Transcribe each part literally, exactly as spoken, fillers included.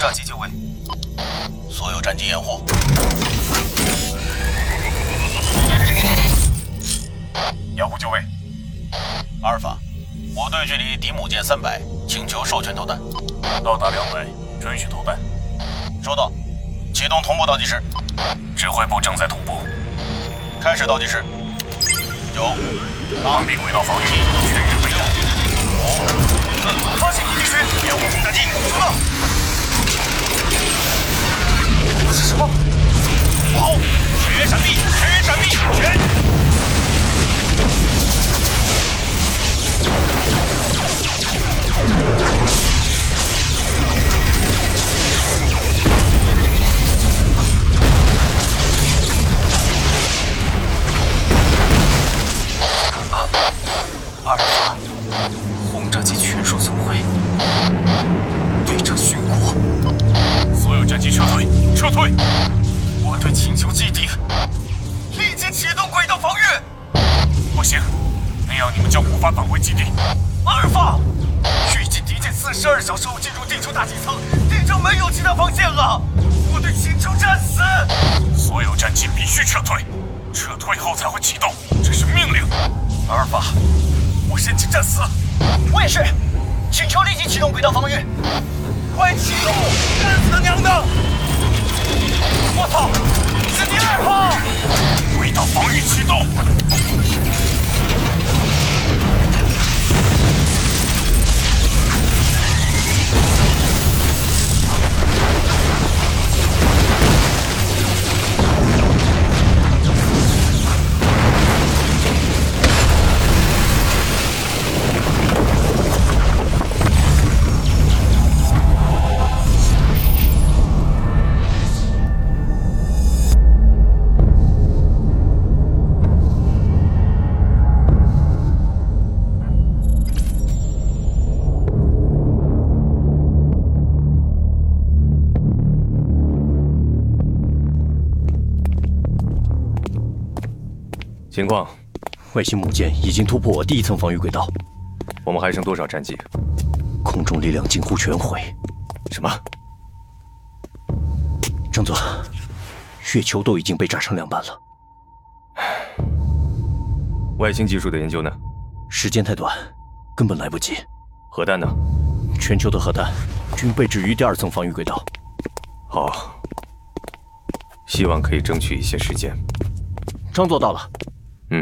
炸机就位， 所有战机掩护。 掩护就位。 阿尔法，我队距离迪姆舰三百，请求授权投弹。 到达两百，准许投弹。 收到，启动同步倒计时。 指挥部正在同步。 开始倒计时。九、 八，地轨道防御器全日备战。五、四，发起敌区掩护轰炸机，收到。这是什么？好，全员闪避，全员闪避，全。阿尔法，轰炸机全数损毁，队长殉国。所有战机撤退，撤退！我队请求基地，立即启动轨道防御。不行，那样你们将无法返回基地。阿尔法，预计敌舰四十二小时后进入地球大气层，地球没有其他防线了。我队请求战死。所有战机必须撤退，撤退后才会启动，这是命令。阿尔法，我申请战死。我也是，请求立即启动轨道防御。快启动！干死他娘的！我操！是第二炮！轨道防御启动！ 情况， 外星母舰已经突破我第一层防御轨道， 我们还剩多少战机？ 空中力量近乎全毁。 什么？ 张佐，月球都已经被炸成两半了。 外星技术的研究呢？ 时间太短，根本来不及。 核弹呢？ 全球的核弹均被置于第二层防御轨道。 好，希望可以争取一些时间。 张佐到了。 嗯。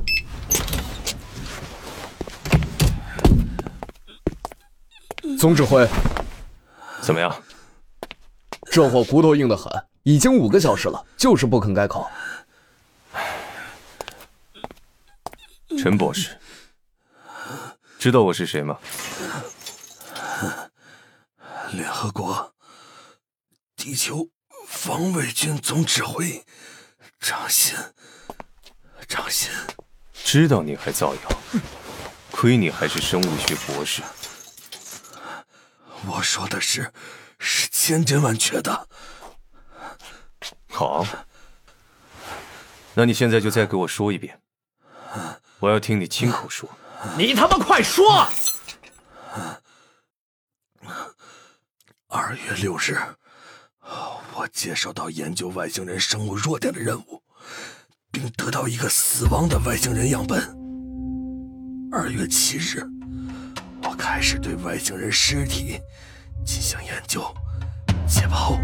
总指挥， 怎么样？ 这货骨头硬得很，已经五个小时了，就是不肯开口。 陈博士，知道我是谁吗？ 联合国地球防卫军总指挥张鑫。张鑫， 知道你还造谣，亏你还是生物学博士。 我说的是，是千真万确的。 好，那你现在就再给我说一遍，我要听你亲口说。 你他妈快说！ 二月六日，我接收到研究外星人生物弱点的任务。并得到一个死亡的外星人样本。二月七日，我开始对外星人尸体进行研究、解剖。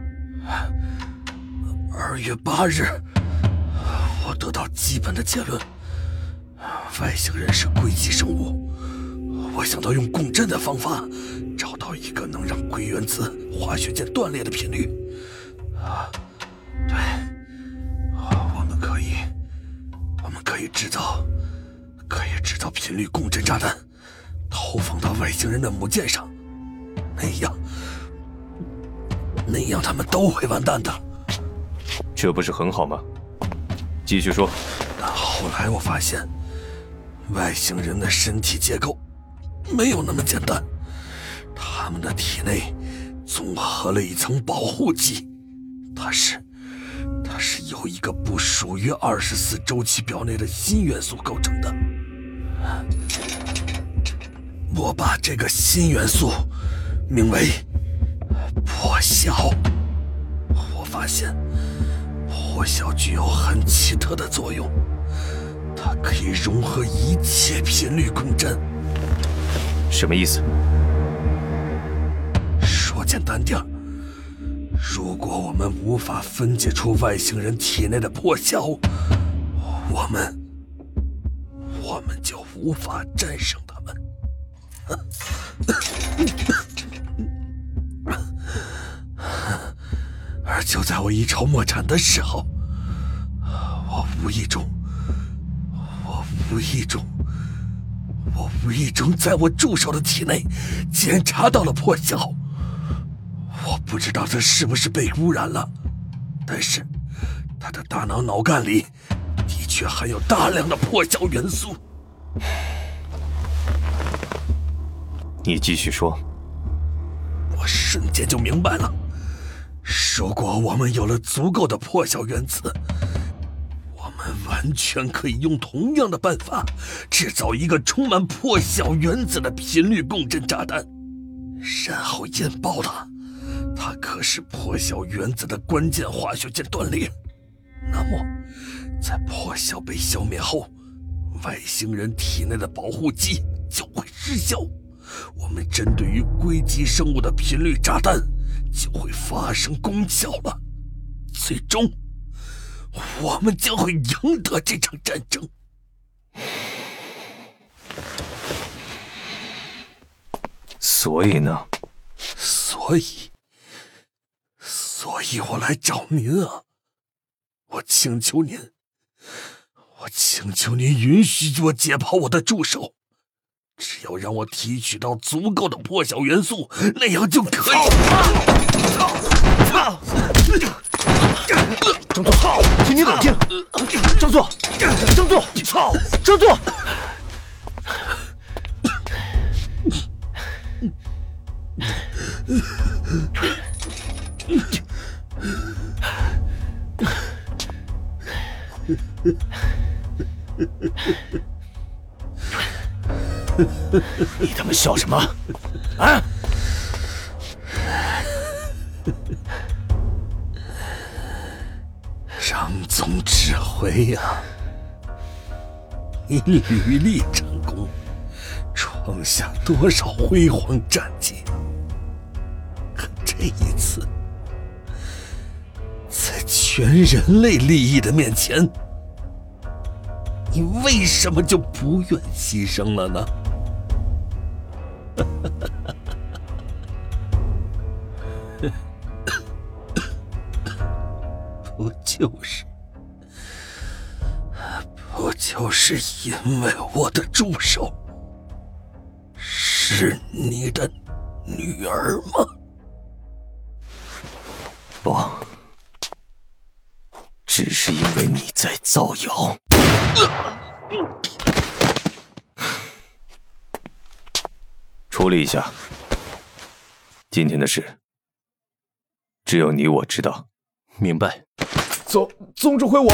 二月八日，我得到基本的结论：外星人是硅基生物。我想到用共振的方法，找到一个能让硅原子化学键断裂的频率。啊，对。可以，我们可以制造，可以制造频率共振炸弹，投放到外星人的母舰上，那样，那样他们都会完蛋的。 这不是很好吗？继续说。 但后来我发现，外星人的身体结构没有那么简单，他们的体内综合了一层保护剂，它是。它是由一个不属于二十四周期表内的新元素构成的。我把这个新元素名为破破晓，我发现破晓具有很奇特的作用，它可以融合一切频率共振。 什么意思？ 说简单点，如果我们无法分解出外星人体内的破晓，我们我们就无法战胜他们。而就在我一筹莫展的时候，我无意中，我无意中，我无意中在我助手的体内检查到了破晓。我不知道他是不是被污染了，但是他的大脑脑干里的确含有大量的破晓元素。 你继续说。 我瞬间就明白了，如果我们有了足够的破晓原子，我们完全可以用同样的办法制造一个充满破晓原子的频率共振炸弹，然后引爆它。它可使破晓原子的关键化学键断裂。那么，在破晓被消灭后，外星人体内的保护机就会失效。我们针对于硅基生物的频率炸弹就会发生功效了，最终我们将会赢得这场战争。 所以呢？ 所以，所以我来找您啊！我请求您，我请求您允许我解剖我的助手。只要让我提取到足够的破晓元素，那样就可以。 张作，请你冷静。张作，张作，操，张作。你他妈笑什么？啊！ 张总指挥呀，你屡立战功，创下多少辉煌战绩！可这一次，在全人类利益的面前，你为什么就不愿牺牲了呢？不就是，不就是因为我的助手是你的女儿吗？ 不，只是因为你在造谣。处理一下，今天的事只有你我知道。 明白。 总总指挥我。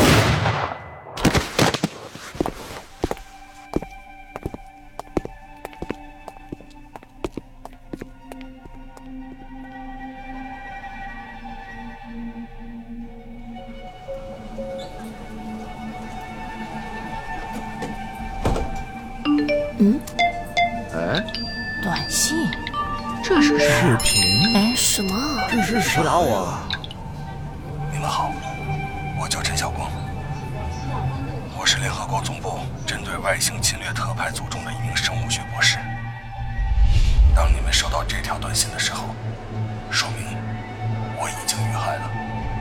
嗯？ 哎， 短信？这是谁？ 视频？ 哎，什么？ 这是谁打我？ 你们好，我叫陈晓光，我是联合国总部针对外星侵略特派组中的一名生物学博士。当你们收到这条短信的时候，说明我已经遇害了。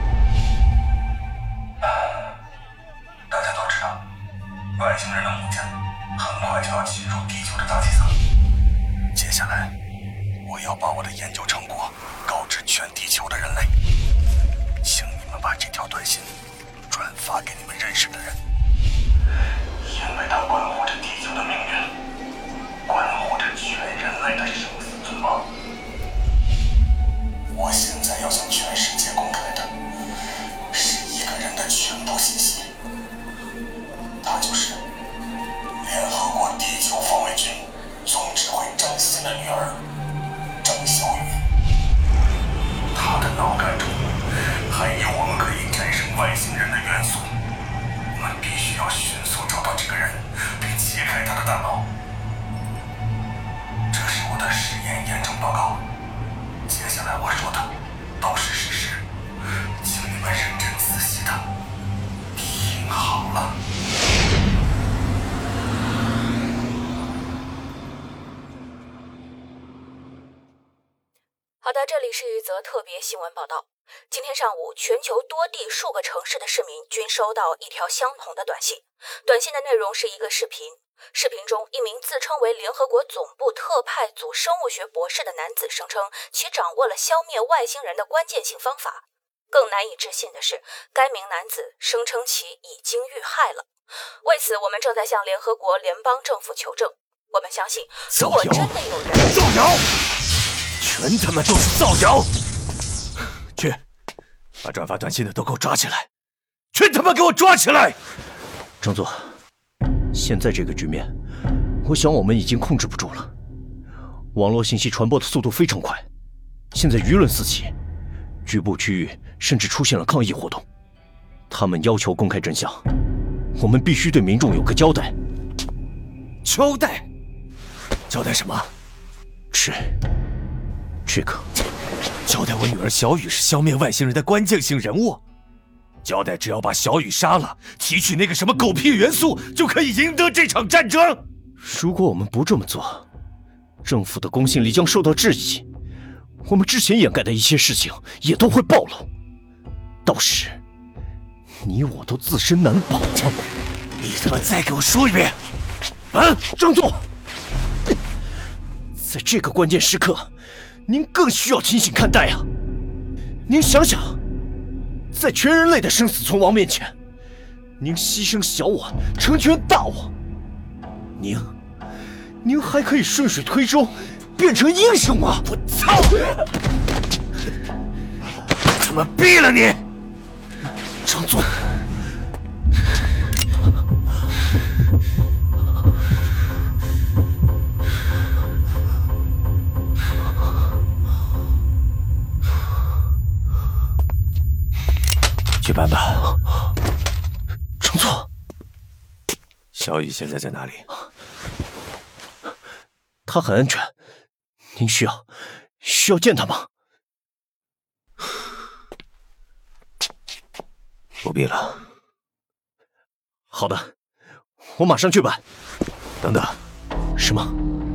大家都知道，外星人的母舰很快就要进入地球的大气层。接下来，我要把我的研究成果告知全地球的人类。请你们把这条短信转发给你们认识的人，因为它关乎着地球的命运，关乎着全人类的生死存亡。我现在要向全世界公开的是一个人的全部信息，他就是联合国地球防卫军总指挥张欣的女儿张小雨。她的是一则特别新闻报道。今天上午，全球多地数个城市的市民均收到一条相同的短信。短信的内容是一个视频，视频中一名自称为联合国总部特派组生物学博士的男子声称，其掌握了消灭外星人的关键性方法。更难以置信的是，该名男子声称其已经遇害了。为此，我们正在向联合国联邦政府求证。我们相信，如果真的有人造谣，全他妈都是造谣！去，把转发短信的都给我抓起来！全他妈给我抓起来！ 张座，现在这个局面，我想我们已经控制不住了。网络信息传播的速度非常快，现在舆论四起，局部区域甚至出现了抗议活动。他们要求公开真相，我们必须对民众有个交代。 交代？交代什么？ 是这个。 交代我女儿小雨是消灭外星人的关键性人物？交代只要把小雨杀了，提取那个什么狗屁元素，就可以赢得这场战争？ 如果我们不这么做，政府的公信力将受到质疑，我们之前掩盖的一些事情也都会暴露，到时你我都自身难保。 你他妈再给我说一遍！ 啊，张座，在这个关键时刻，您更需要清醒看待啊！您想想，在全人类的生死存亡面前，您牺牲小我，成全大我，您，您还可以顺水推舟，变成英雄吗？ 我操！他妈毙了你！ 张座。 去办吧。 张座， 小雨现在在哪里？ 他很安全，您需要需要见他吗？ 不必了。 好的，我马上去办。 等等， 什么？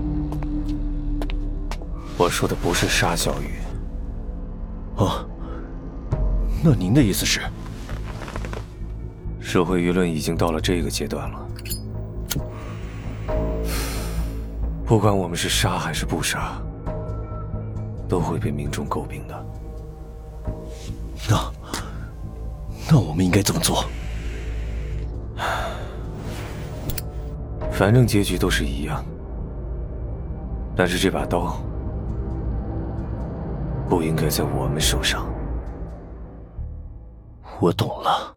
我说的不是杀小雨。 哦，那您的意思是？ 社会舆论已经到了这个阶段了，不管我们是杀还是不杀，都会被民众诟病的。 那，那我们应该怎么做？ 反正结局都是一样，但是这把刀不应该在我们手上。 我懂了。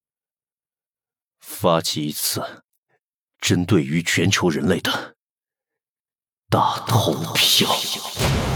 发起一次针对于全球人类的大投票。